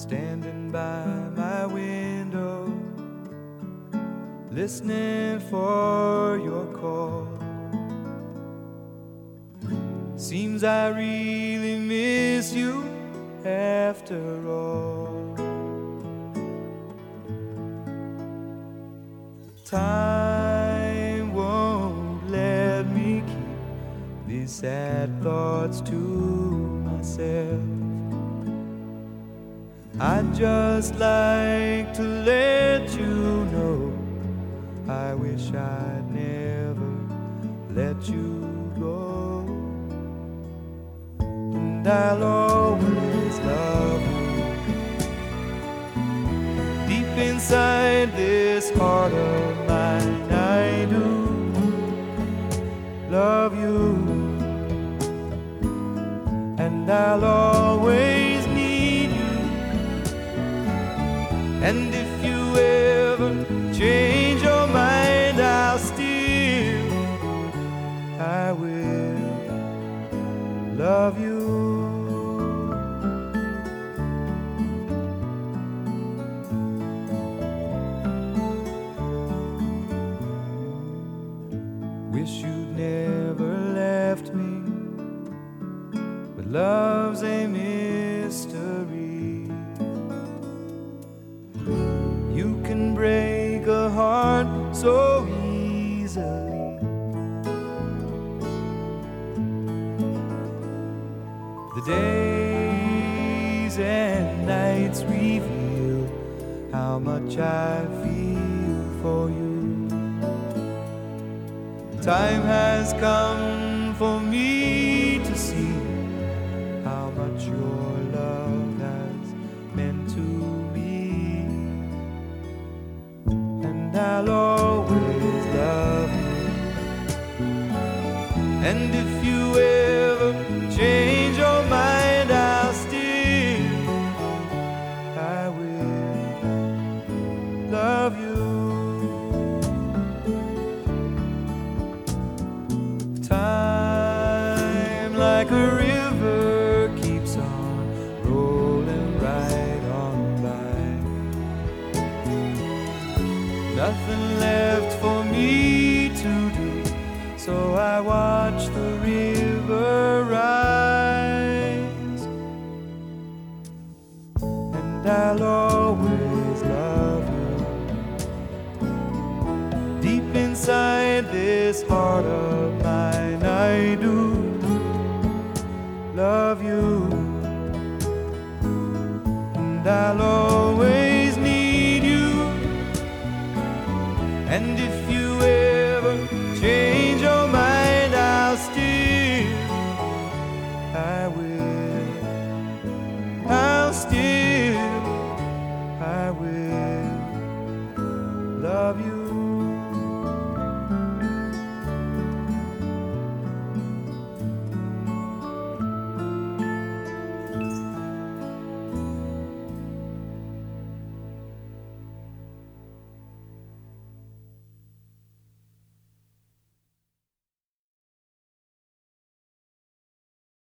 standing by my window, listening for your call. Seems I really miss you after all. Time won't let me keep these sad thoughts to myself. I'd just like to let you know I wish I'd never let you go. And I'll always love you. Deep inside this heart of mine, I do love you. And I'll always need you. And if you ever change your mind, I will love you. Wish you'd never left me, but love's a mystery. You can break a heart so easily. The days and nights reveal how much I feel for you. Time has come for me to see how much your love has meant to me. And I'll always love you. And if you ever change your mind, I will love you. Time like a river keeps on rolling right on by. Nothing left for me to do, so I watch the river rise. And I'll always love you. Deep inside this heart of mine, I do love you. And I'll always